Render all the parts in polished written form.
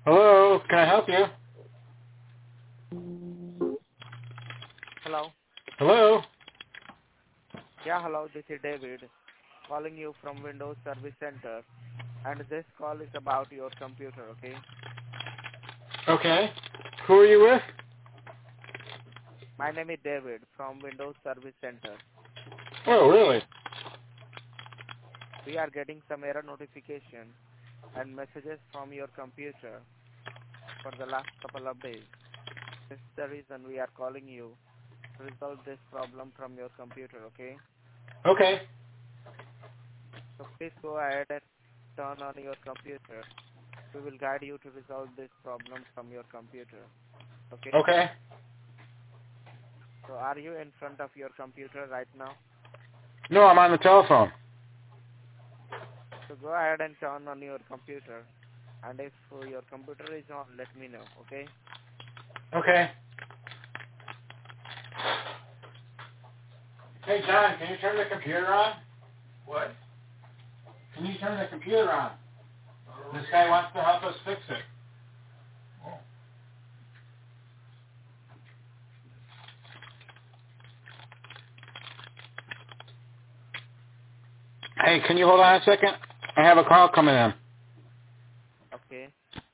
Hello, can I help you? Hello. Hello? Yeah, hello. This is David calling you from Windows Service Center, and this call is about your computer, okay? Okay. Who are you with? My name is David from Windows Service Center. Oh, really? We are getting some error notification and messages from your computer for the last couple of days. This is the reason we are calling you to resolve this problem from your computer, okay? Okay. So please go ahead and turn on your computer. We will guide you to resolve this problem from your computer, okay? Okay. So are you in front of your computer right now? No, I'm on the telephone. So go ahead and turn on your computer. And if your computer is on, let me know, okay? Okay. Hey, John, can you turn the computer on? What? Can you turn the computer on? This guy wants to help us fix it. Oh. Hey, can you hold on a second? I have a call coming in. Okay.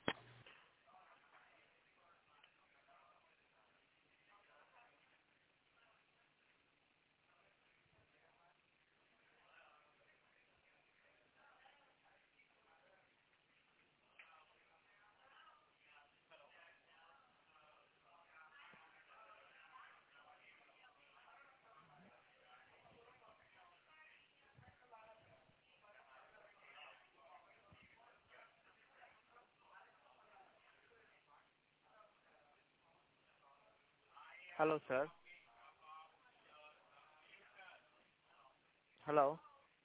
Hello, sir. Hello.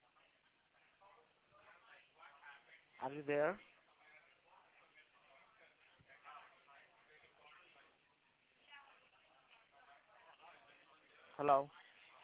Are you there? Hello.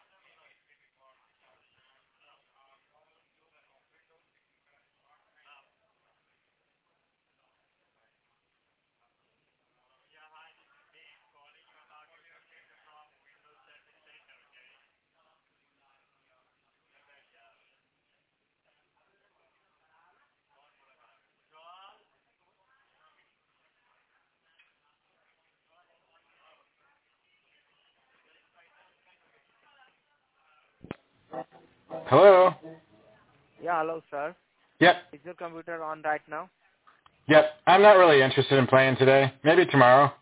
Hello? Yeah, hello, sir. Yep. Is your computer on right now? Yep. I'm not really interested in playing today. Maybe tomorrow.